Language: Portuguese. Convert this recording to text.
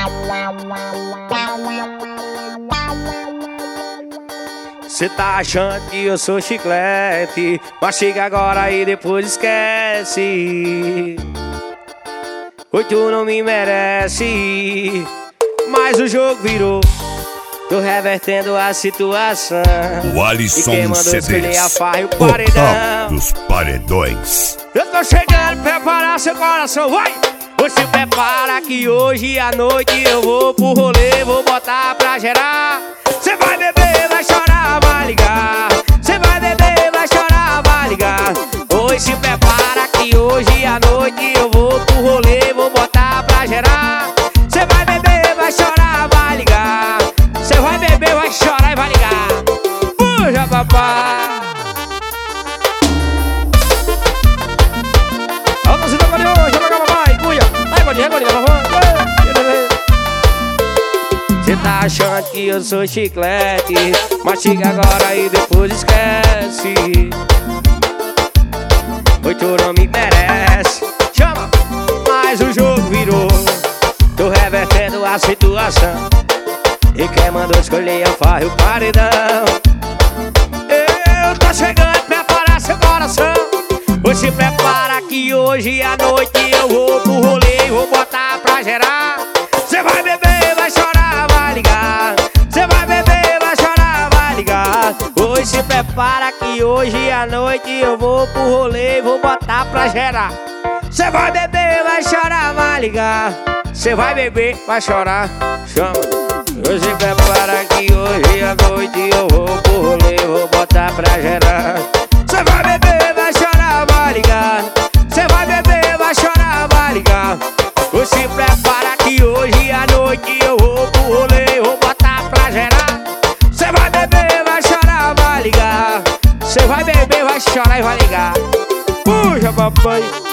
Cê tá achando que eu sou chiclete, mas chega agora e depois esquece. Oi, tu não me merece, mas o jogo virou. Tô revertendo a situação. O Alisson CDs, a farra e o o paredão. top dos paredões. Eu tô chegando, prepara seu coração, vai! Você prepara que hoje à noite eu vou pro rolê, vou botar pra gerar. Cê vai beber, vai chorar, vai ligar. Cê vai beber, vai chorar, vai ligar. Hoje se prepara que hoje à noite eu vou pro rolê, vou botar pra gerar. Cê vai beber, vai chorar, vai ligar. Cê vai beber, vai chorar e vai ligar. Puxa, papai. Vamos se tocar de hoje, vai papai, cuia. Vai, godinha, cê tá achando que eu sou chiclete, mas chega agora e depois esquece. Oi, tu não me merece, chama, mas o jogo virou. Tô revertendo a situação, e quem mandou escolher a farra e o paredão. Eu tô chegando, prepara seu coração. Hoje se prepara que hoje à noite eu vou pro rolê, vou botar pra gerar. Cê vai beber, vai chorar, vai ligar. Cê vai beber, vai chorar, vai ligar. Hoje se prepara que hoje à noite eu vou pro rolê, vou botar pra gerar. Cê vai beber, vai chorar, vai ligar. Cê vai beber, vai chorar, chama. Hoje se prepara que hoje à noite eu vou pro rolê, vou botar pra gerar. Cê vai beber, vai chorar, vai ligar. Cê vai beber, vai chorar, vai ligar. Hoje se prepara que hoje à noite eu vou pro rolê, vou botar pra gerar. Cê vai beber, vai chorar, vai ligar. Cê vai beber, vai chorar e vai ligar. Puxa, papai.